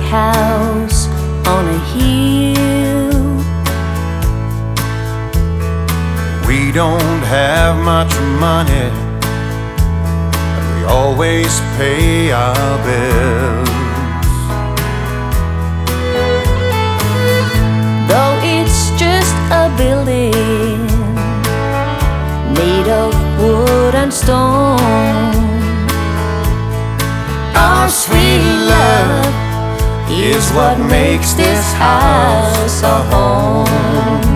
house on a hill. We don't have much money, but we always pay our bills. Though it's just a building made of wood and stone, our sweet love is what makes this house a home.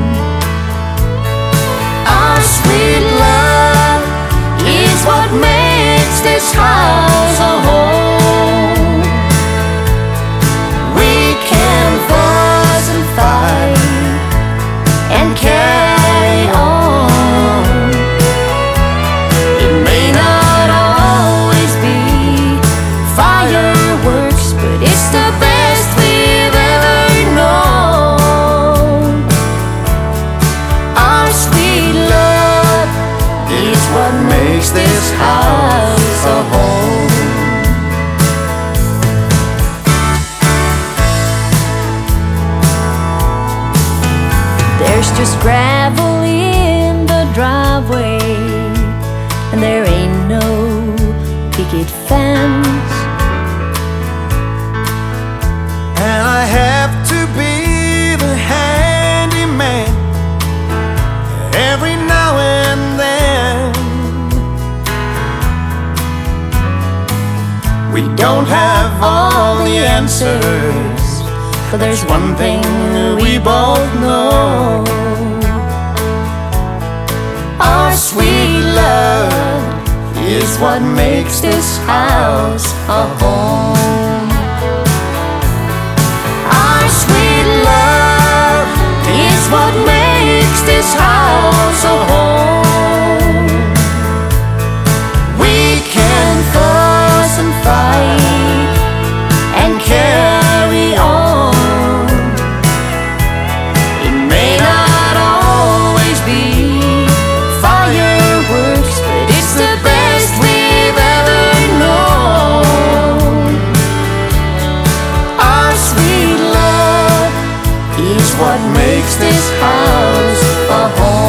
Our sweet love is what makes this house a home. We can fuss and fight and carry on. It may not always be fireworks, but it's the best we've ever known. Our sweet love is what makes this house a home. There's just gravel in the driveway, and there ain't no picket fence. And I have to be the handyman every now and then. We don't have all the answers, but there's one thing we both know. Our sweet love is what makes this house a home. Our sweet love is what makes this house a home. We can fuss and fight and carry on. It may not always be fireworks, but it's the best we've ever known. Our sweet love is what makes this house a home.